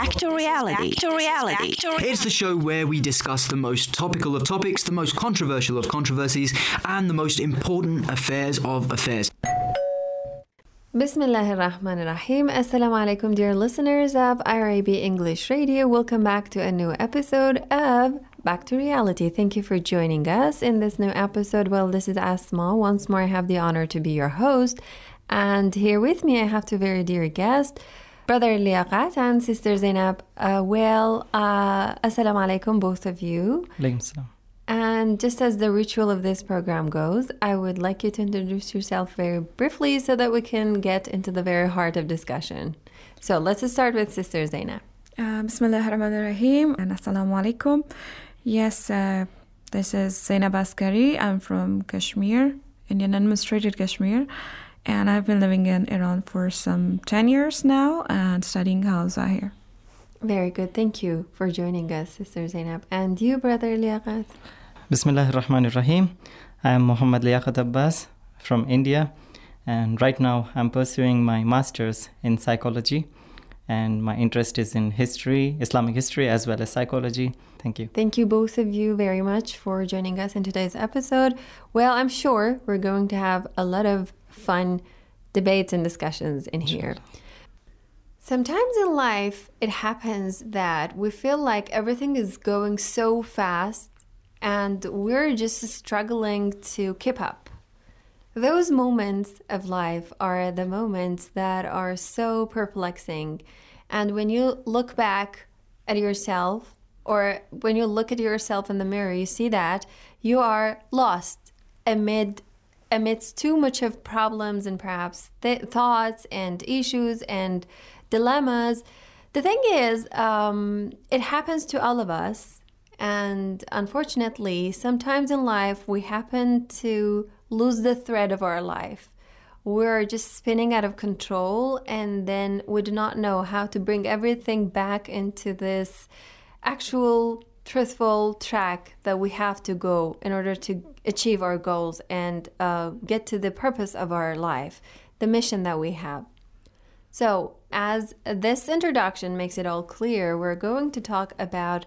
Back to Reality. It's the show where we discuss the most topical of topics, the most controversial of controversies, and the most important affairs of affairs. Bismillahir Rahmanir Rahim. Assalamu alaikum, dear listeners of IRIB English Radio. Welcome back to a new episode of Back to Reality. Thank you for joining us in this new episode. Well, this is Asma. Once more, I have the honor to be your host. And here with me, I have two very dear guests, Brother Liaqat and Sister Zainab. Assalamu alaikum, both of you. Alaikum salam. And just as the ritual of this program goes, I would like you to introduce yourself very briefly so that we can get into the very heart of discussion. So let's start with Sister Zainab. Bismillahir Rahmanir Rahim and Assalamu alaikum. Yes, this is Zainab Askari. I'm from Kashmir, Indian administrated Kashmir. And I've been living in Iran for some 10 years now and studying Hausa here. Very good. Thank you for joining us, Sister Zainab. And you, Brother Liaqat? Bismillahir Rahmanir Rahim. I am Muhammad Liaqat Abbas from India. And right now I'm pursuing my master's in psychology. And my interest is in history, Islamic history, as well as psychology. Thank you. Thank you, both of you, very much for joining us in today's episode. Well, I'm sure we're going to have a lot of fun debates and discussions in here. Sometimes in life, it happens that we feel like everything is going so fast and we're just struggling to keep up. Those moments of life are the moments that are so perplexing. And when you look back at yourself, or when you look at yourself in the mirror, you see that you are lost amidst too much of problems and perhaps thoughts and issues and dilemmas. The thing is, it happens to all of us. And unfortunately, sometimes in life, we happen to lose the thread of our life. We're just spinning out of control, and then we do not know how to bring everything back into this actual truthful track that we have to go in order to achieve our goals and get to the purpose of our life, the mission that we have. So, as this introduction makes it all clear, we're going to talk about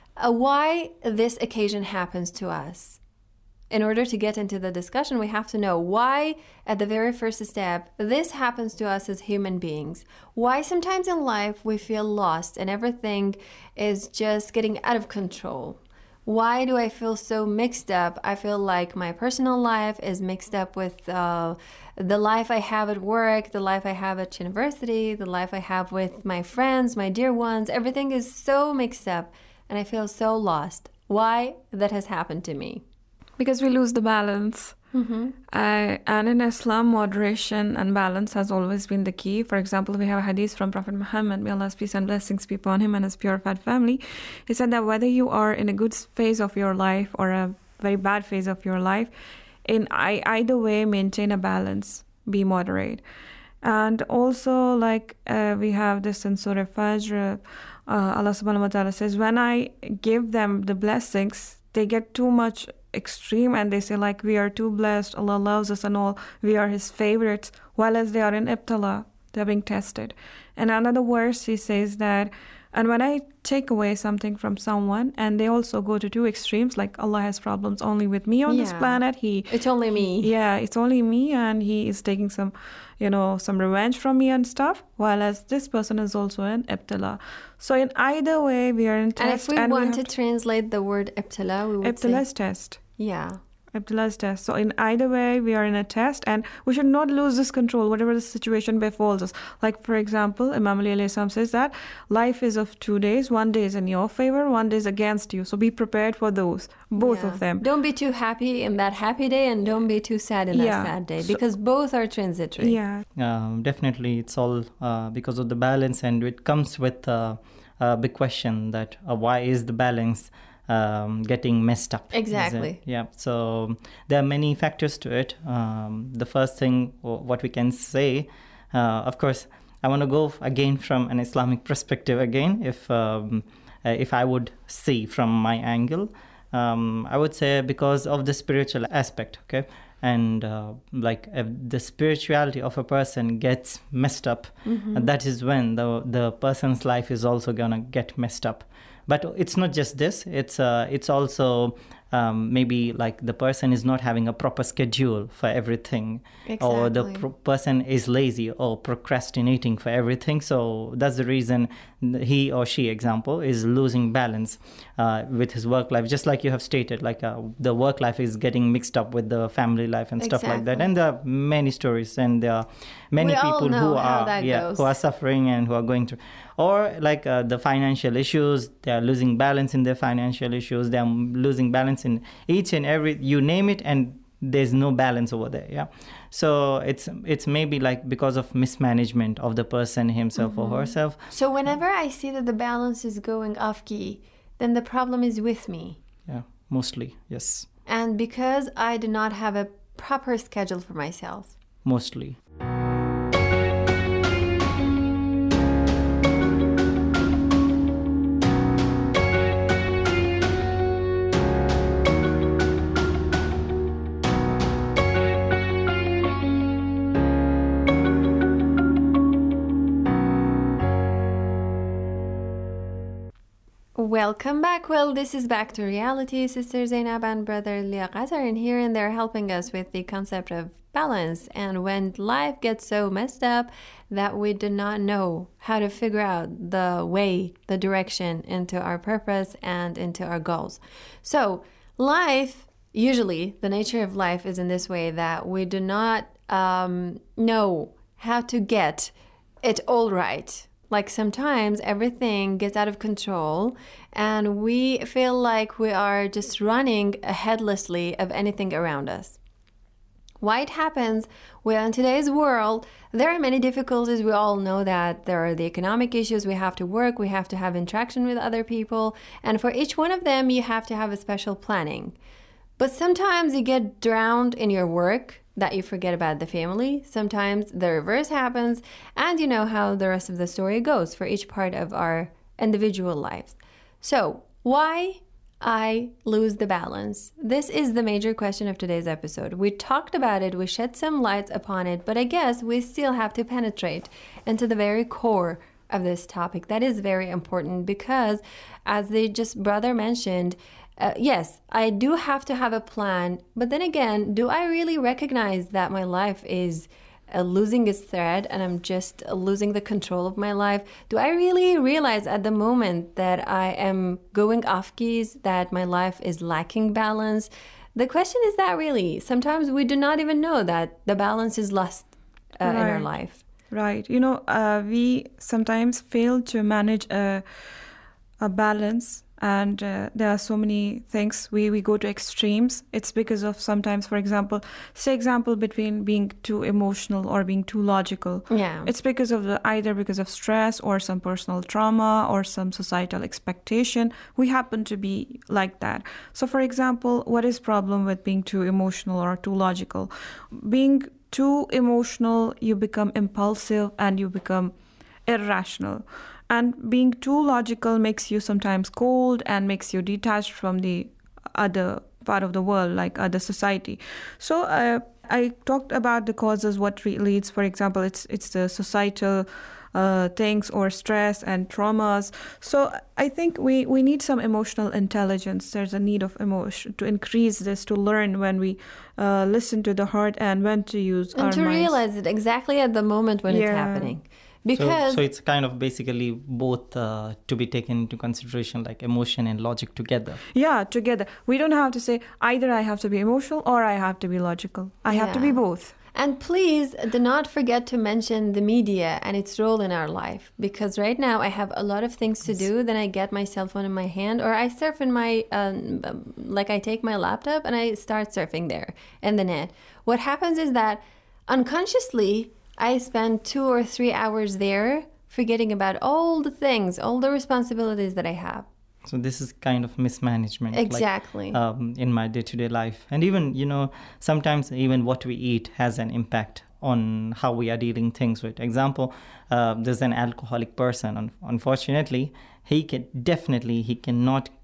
why this occasion happens to us. In order to get into the discussion, we have to know why, at the very first step, this happens to us as human beings. Why sometimes in life we feel lost and everything is just getting out of control. Why do I feel so mixed up? I feel like my personal life is mixed up with the life I have at work, the life I have at university, the life I have with my friends, my dear ones. Everything is so mixed up and I feel so lost. Why that has happened to me? Because we lose the balance. Mm-hmm. And in Islam, moderation and balance has always been the key. For example, we have a hadith from Prophet Muhammad, may Allah's peace and blessings be upon him and his purified family. He said that whether you are in a good phase of your life or a very bad phase of your life, in either way, maintain a balance, be moderate. And also, like we have this in Surah Fajr, Allah subhanahu wa ta'ala says, when I give them the blessings, they get too much extreme and they say like, we are too blessed, Allah loves us and all, we are his favorites, while as they are in ibtala, they're being tested. And another verse, he says that, and when I take away something from someone and they also go to two extremes, like Allah has problems only with me on this planet, it's only me. Yeah, it's only me and he is taking some revenge from me and stuff, while as this person is also in ibtala. So in either way, we are in test. And if we want to translate the word ibtala, we would ibtala say... is test. Yeah. Ibtila's test. So in either way, we are in a test and we should not lose this control, whatever the situation befalls us. Like, for example, Imam Ali alayhi salam says that life is of 2 days. 1 day is in your favor, 1 day is against you. So be prepared for those, both of them. Don't be too happy in that happy day and don't be too sad in that sad day, because both are transitory. Yeah. Definitely, it's all because of the balance, and it comes with a big question that why is the balance getting messed up? Exactly. Yeah. So there are many factors to it. The first thing, what we can say, of course, I want to go again from an Islamic perspective again. If I would see from my angle, I would say because of the spiritual aspect. Okay. and the spirituality of a person gets messed up, and that is when the person's life is also gonna get messed up. But it's not just this, it's also maybe like the person is not having a proper schedule for everything. Exactly. Or the person is lazy or procrastinating for everything. So that's the reason he or she, example, is losing balance with his work life. Just like you have stated, like the work life is getting mixed up with the family life and stuff like that. And there are many stories, and there are many people who are suffering and who are going through. Or like the financial issues, they are losing balance in their financial issues. They are losing balance in each and every, you name it, and there's no balance over there. Yeah. So it's maybe like because of mismanagement of the person himself or herself. So whenever I see that the balance is going off key, then the problem is with me. Yeah, mostly, yes. And because I do not have a proper schedule for myself. Mostly. Welcome back. Well, this is Back to Reality. Sister Zainab and Brother Liaqat are in here, and they're helping us with the concept of balance. And when life gets so messed up that we do not know how to figure out the way, the direction into our purpose and into our goals. So life, usually the nature of life is in this way that we do not know how to get it all right. Like sometimes everything gets out of control and we feel like we are just running headlessly of anything around us. Why it happens? Well, in today's world, there are many difficulties. We all know that there are the economic issues. We have to work. We have to have interaction with other people. And for each one of them, you have to have a special planning. But sometimes you get drowned in your work that you forget about the family. Sometimes the reverse happens, and you know how the rest of the story goes for each part of our individual lives. So, why I lose the balance? This is the major question of today's episode. We talked about it, we shed some light upon it, but I guess we still have to penetrate into the very core of this topic. That is very important because, as the brother mentioned, yes, I do have to have a plan, but then again, do I really recognize that my life is losing its thread and I'm just losing the control of my life? Do I really realize at the moment that I am going off keys, that my life is lacking balance? The question is that really, sometimes we do not even know that the balance is lost in our life. Right. You know, we sometimes fail to manage a balance. And there are so many things. We go to extremes. It's because of sometimes, for example, between being too emotional or being too logical. Yeah. It's because of either because of stress or some personal trauma or some societal expectation. We happen to be like that. So, for example, what is problem with being too emotional or too logical? Being too emotional, you become impulsive and you become irrational. And being too logical makes you sometimes cold and makes you detached from the other part of the world, like other society. So I talked about the causes, what leads, for example, it's the societal things or stress and traumas. So I think we need some emotional intelligence. There's a need of emotion to increase this, to learn when we listen to the heart and when to use our minds. And to realize it exactly at the moment when it's happening. Because so it's kind of basically both to be taken into consideration, like emotion and logic together. Yeah, together. We don't have to say either I have to be emotional or I have to be logical. I have to be both. And please do not forget to mention the media and its role in our life. Because right now I have a lot of things to do. Then I get my cell phone in my hand or I surf in my, I take my laptop and I start surfing there in the net. What happens is that unconsciously, I spend 2 or 3 hours there forgetting about all the things, all the responsibilities that I have. So this is kind of mismanagement. Exactly. In my day-to-day life. And even, sometimes even what we eat has an impact on how we are dealing things with. Example, there's an alcoholic person. Unfortunately, he cannot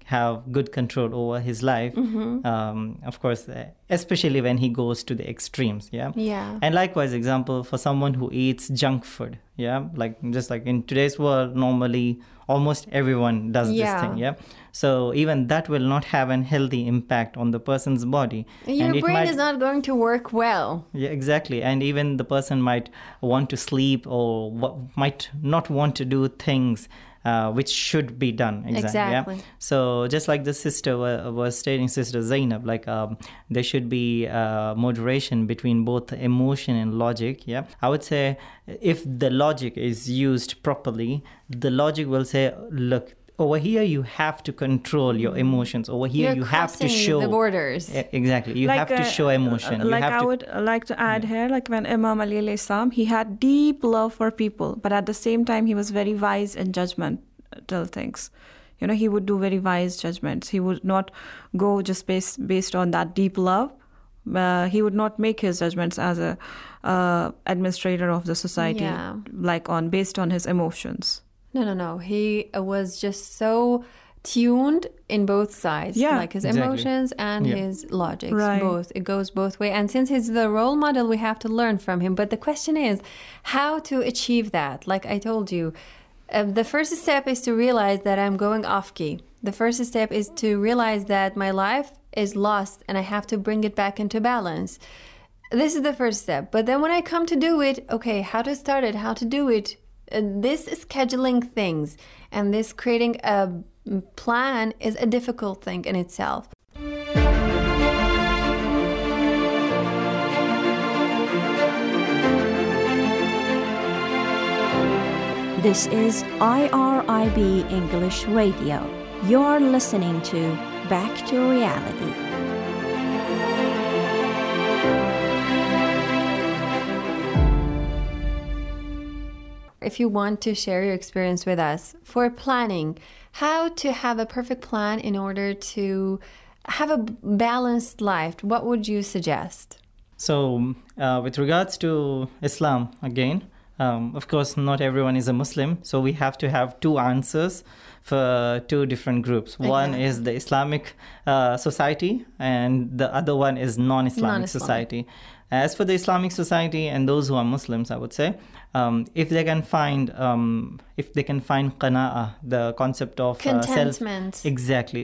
have good control over his life. Of course, especially when he goes to the extremes. Yeah. And likewise, example, for someone who eats junk food, just like in today's world, normally almost everyone does this thing. So even that will not have an healthy impact on the person's body. Your brain is not going to work well. Yeah, exactly. And even the person might want to sleep or might not want to do things which should be done. Exactly. So just like the sister was stating, Sister Zainab, like there should be moderation between both emotion and logic. I would say if the logic is used properly, the logic will say, look, over here you have to control your emotions. Over here you have to show the borders. Exactly. You have to show emotion. I would like to add here, like when Imam Ali alayhi salam, he had deep love for people, but at the same time he was very wise in judgmental things. He would do very wise judgments. He would not go just based on that deep love. He would not make his judgments as a administrator of the society, based on his emotions. No. He was just so tuned in both sides, like his emotions and his logics. Right. Both. It goes both ways. And since he's the role model, we have to learn from him. But the question is how to achieve that. Like I told you, the first step is to realize that I'm going off key. The first step is to realize that my life is lost and I have to bring it back into balance. This is the first step. But then when I come to do it, okay, how to start it, how to do it, this scheduling things and this creating a plan is a difficult thing in itself. This is IRIB English Radio. You're listening to Back to Reality. If you want to share your experience with us for planning, how to have a perfect plan in order to have a balanced life, what would you suggest? So with regards to Islam, again, of course, not everyone is a Muslim. So we have to have two answers for two different groups. Exactly. One is the Islamic society and the other one is non-Islamic society. As for the Islamic society and those who are Muslims, I would say, if they can find qana'ah, the concept of contentment, exactly,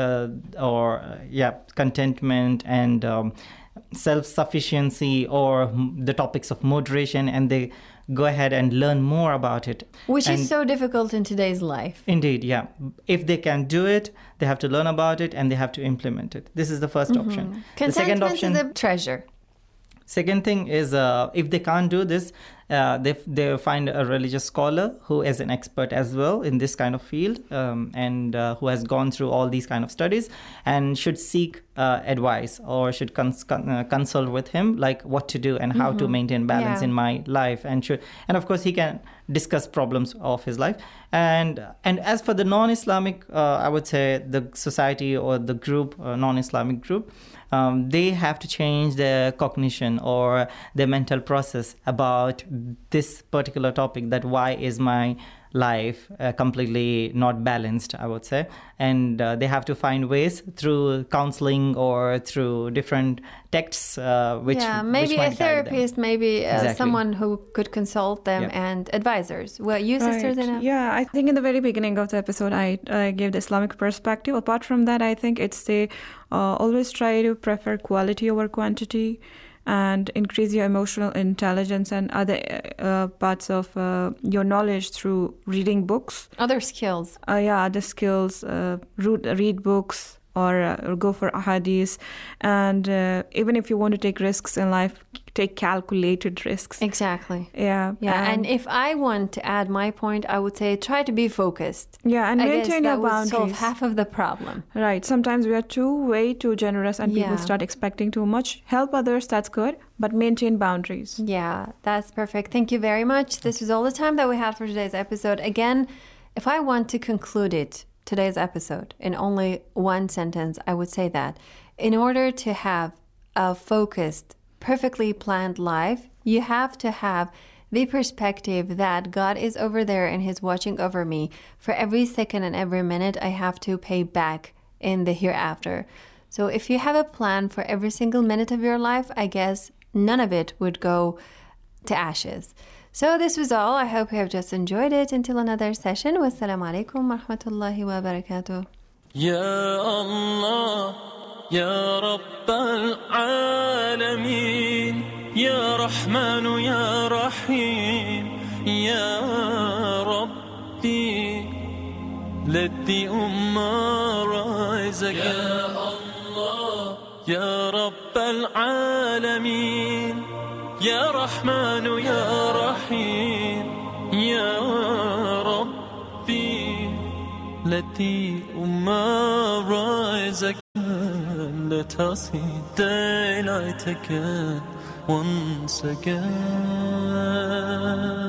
contentment and self-sufficiency, or the topics of moderation, and they go ahead and learn more about it. Which is so difficult in today's life. Indeed, yeah. If they can do it, they have to learn about it and they have to implement it. This is the first option. Contentment the second option is a treasure. Second thing is, if they can't do this, they find a religious scholar who is an expert as well in this kind of field, and who has gone through all these kind of studies, and should seek advice or should consult with him, like what to do and how to maintain balance in my life, and of course he can discuss problems of his life. And as for the non-Islamic, I would say the society or the group, non-Islamic group, they have to change their cognition or their mental process about this particular topic, that why is my life completely not balanced, I would say. And they have to find ways through counseling or through different texts maybe a therapist, maybe someone who could consult them, and advisors. Well, you, Sister Zainab? Yeah, I think in the very beginning of the episode I gave the Islamic perspective. Apart from that, I think it's they always try to prefer quality over quantity, and increase your emotional intelligence and other parts of your knowledge through reading books. Other skills. Other skills. Read books or go for ahadith. And even if you want to take risks in life, take calculated risks. Exactly. Yeah. And if I want to add my point, I would say try to be focused. Yeah, and maintain your boundaries. That would solve half of the problem. Right. Sometimes we are way too generous and people start expecting too much. Help others, that's good, but maintain boundaries. Yeah, that's perfect. Thank you very much. This is all the time that we have for today's episode. Again, if I want to conclude today's episode in only one sentence, I would say that in order to have a focused, perfectly planned life, you have to have the perspective that God is over there and He's watching over me. For every second and every minute, I have to pay back in the hereafter. So if you have a plan for every single minute of your life, I guess none of it would go to ashes. So this was all. I hope you have just enjoyed it. Until another session. Wassalamu alaikum wa rahmatullahi wa barakatuh. Ya Allah, Ya Rabbal Alameen, Ya Rahmanu, Ya Rahim, Ya Rabbi, let the Ummah rise again. Ya Allah, Ya Rabbal Alameen, Ya Rahmanu, Ya Rahim, Ya Rabbi, let the Ummah rise again. Let us see daylight again, once again.